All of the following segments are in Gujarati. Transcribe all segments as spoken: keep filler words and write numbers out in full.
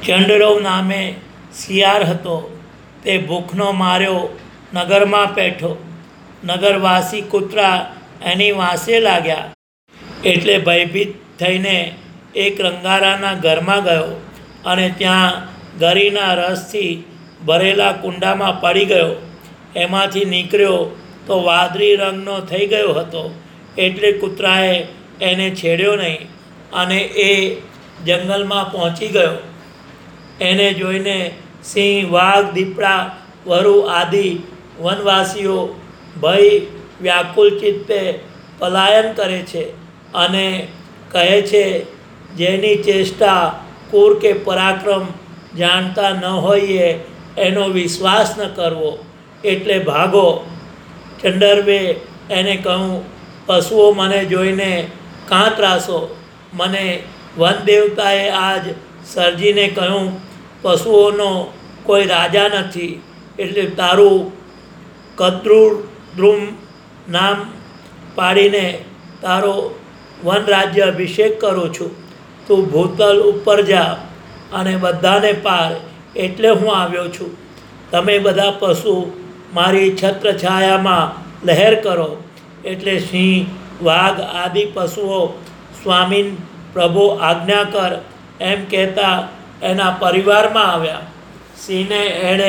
ચંડરવ નામે શિયાળ હતો, તે ભૂખનો માર્યો નગરમાં પેઠો. નગરવાસી કૂતરા એની વાંસે લાગ્યા, એટલે ભયભીત થઈને એક રંગારાના ઘરમાં ગયો અને ત્યાં ગરીના રસથી ભરેલા કુંડામાં પડી ગયો. એમાંથી નીકળ્યો તો વાદળી રંગનો થઈ ગયો હતો, એટલે કૂતરાએ એને છેડ્યો નહીં અને એ જંગલમાં પહોંચી ગયો. એને જોઈને સિંહ, વાઘ, દીપડા, વરુ આદિ વનવાસીઓ ભય વ્યાકુલ ચિત્તે પલાયન કરે છે અને કહે છે, જેની ચેષ્ટા કુર કે પરાક્રમ જાણતા ન હોઈએ એનો વિશ્વાસ ન કરવો, એટલે ભાગો. ચંડરવે એને કહ્યું, પશુઓ મને જોઈને કાં ત્રાસો? મને વન દેવતાએ આજ સર્જીને કહ્યું, પશુઓનો કોઈ રાજા નથી, એટલે તારું કદ્રુદ્રુમ નામ પાડીને તારો વન રાજ્ય અભિષેક કરું છું. તું ભૂતલ ઉપર જા અને બધાને પાર, એટલે હું આવ્યો છું. તમે બધા પશુ મારી છત્રછાયામાં લહેર કરો. એટલે સિંહ, વાઘ આદિ પશુઓ સ્વામીન પ્રભુ આજ્ઞા કર એમ કહેતા એના પરિવારમાં આવ્યા. સિંહને એણે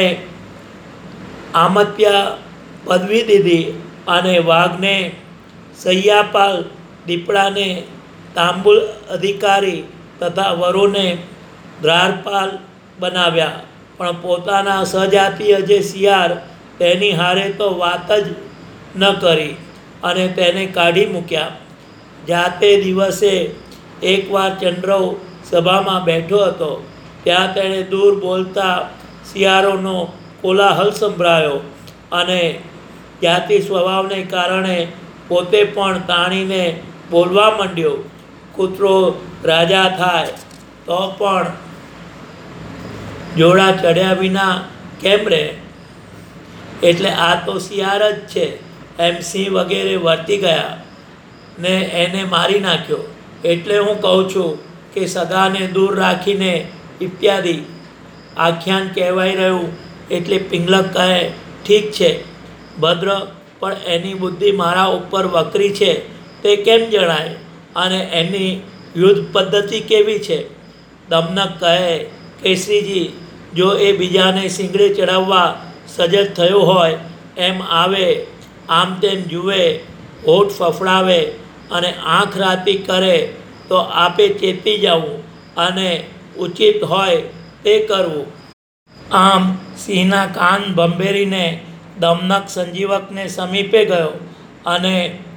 આમત્યા પદવી દીધી અને વાઘને સૈયાપાલ, દીપડાને તાંબુલ અધિકારી તથા વરુને દ્વારપાલ બનાવ્યા. પણ પોતાના સજાતીય જે શિયાળ તેની હારે તો વાત જ ન કરી અને તેને કાઢી મૂક્યા. જાતે દિવસે એકવાર ચંદ્રવ સભામાં બેઠો હતો, ત્યાં તેણે દૂર બોલતા શિયાળોનો કોલાહલ સંભળાયો અને જાતિ સ્વભાવને કારણે પોતે પણ તાણીને બોલવા માંડ્યો. કૂતરો રાજા થાય તો પણ જોડા ચડ્યા વિના કેમ રહે? એટલે આ તો શિયાળ જ છે એમ સિંહ વગેરે વર્તી ગયા ને એને મારી નાખ્યો. એટલે હું કહું છું કે સગાને દૂર રાખીને ઇત્યાદિ આખ્યાન કહેવાય રહ્યું. એટલે પિંગલક કહે, ઠીક છે ભદ્ર, પણ એની બુદ્ધિ મારા ઉપર વકરી છે તે કેમ જણાય અને એની યુદ્ધ પદ્ધતિ કેવી છે? દમનક કહે, કેસરીજી, જો એ બીજાને શીંગડે ચડાવવા સજજ થયો હોય એમ આવે, આમ તેમ જુએ, હોઠ ફફડાવે અને આંખ રાતી કરે તો આપે ચેતી જવું અને ઉચિત હોય તે કરવું. આમ સિંહના કાન ભંભેરીને દમનક સંજીવકને સમીપે ગયો અને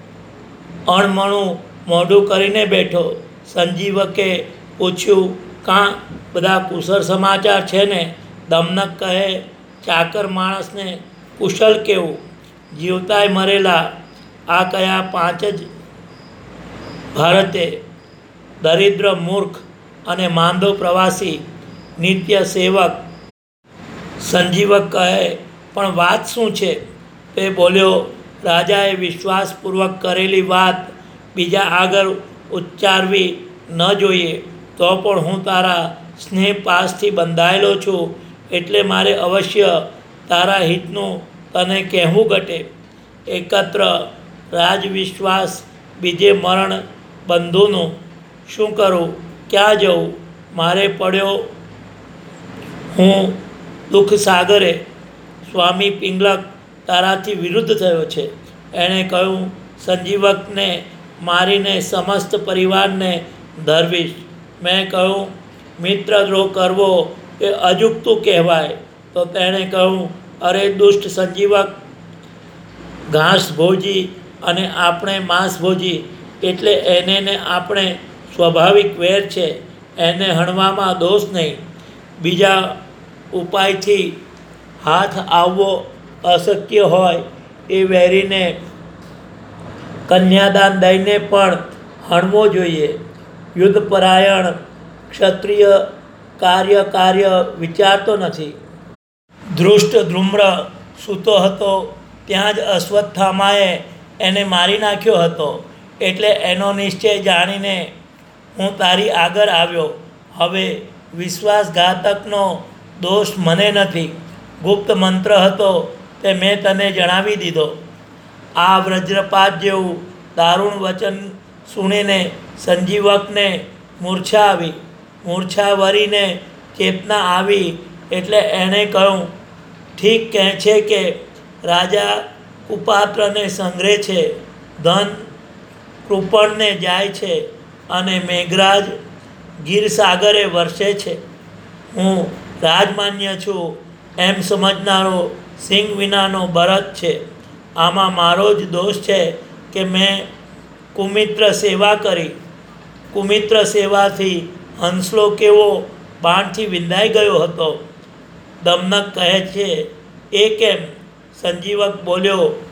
અણમણું મોઢું કરીને બેઠો. સંજીવકે પૂછ્યું, કાં બધા કુશળ સમાચાર છે ને? દમનક કહે, ચાકર માણસને કુશળ કેવું, જીવતાય મરેલા આ કયા પાંચ જ ભારતે, દરિદ્ર, મૂર્ખ અને માંદો પ્રવાસી, નિત્ય સેવક. સંજીવક કહે, પણ વાત શું છે? તે બોલ્યો, રાજાએ વિશ્વાસપૂર્વક કરેલી વાત બીજા આગળ ઉચ્ચારવી ન જોઈએ, તો પણ હું તારા સ્નેહ પાસથી બંધાયેલો છું, એટલે મારે અવશ્ય તારા હિતનું તને કહેવું ઘટે. એકત્ર રાજવિશ્વાસ, બીજે મરણ બંધુનું. શું કરું, ક્યાં જવું? મારે પડ્યો હું દુઃખ સાગરે. સ્વામી પિંગલક તારાથી વિરુદ્ધ થયો છે. એણે કહ્યું, સંજીવકને મારીને સમસ્ત પરિવારને ધરવીશ. મેં કહ્યું, મિત્રદ્રોહ કરવો એ અજુકતું કહેવાય. તો તેણે કહ્યું, અરે દુષ્ટ સંજીવક, ઘાસભોજી અને આપણે માંસભોજી, એટલે એને ને આપણે સ્વાભાવિક વેર છે, એને હણવામાં દોષ નહીં. બીજા ઉપાયથી હાથ આવવો અશક્ય હોય એ વેરીને કન્યાદાન દઈને પણ હણવો જોઈએ. યુદ્ધપરાયણ ક્ષત્રિય કાર્ય કાર્ય વિચારતો નથી. ધૃષ્ટ ધ્રુમ્ર સૂતો હતો ત્યાં જ અશ્વત્થામાએ એને મારી નાખ્યો હતો. એટલે એનો નિશ્ચય જાણીને હું તારી આગળ આવ્યો. હવે વિશ્વાસઘાતકનો દોષ મને નથી. ગુપ્ત મંત્ર હતો તે મેં તને જણાવી દીધો. આ વજ્રપાત જેવું દારૂણ વચન સુણીને સંજીવકને મૂર્છા આવી. મૂર્છા વરીને ચેતના આવી એટલે એણે કહ્યું, ઠીક કહે છે કે રાજા કુપાત્રને સંગ્રહે છે, ધન કૃપણને જાય છે અને મેઘરાજ ગીરસાગરે વરસે છે. હું રાજમાન્ય છું એમ સમજનારો સિંહ વિનાનો ભરત છે. આમાં મારો જ દોષ છે કે મેં કુમિત્ર સેવા કરી. કુમિત્ર સેવાથી હંસલો કેવો બાણથી વિંધાઈ ગયો હતો. દમનક કહે છે, એ કેમ? સંજીવક બોલ્યો,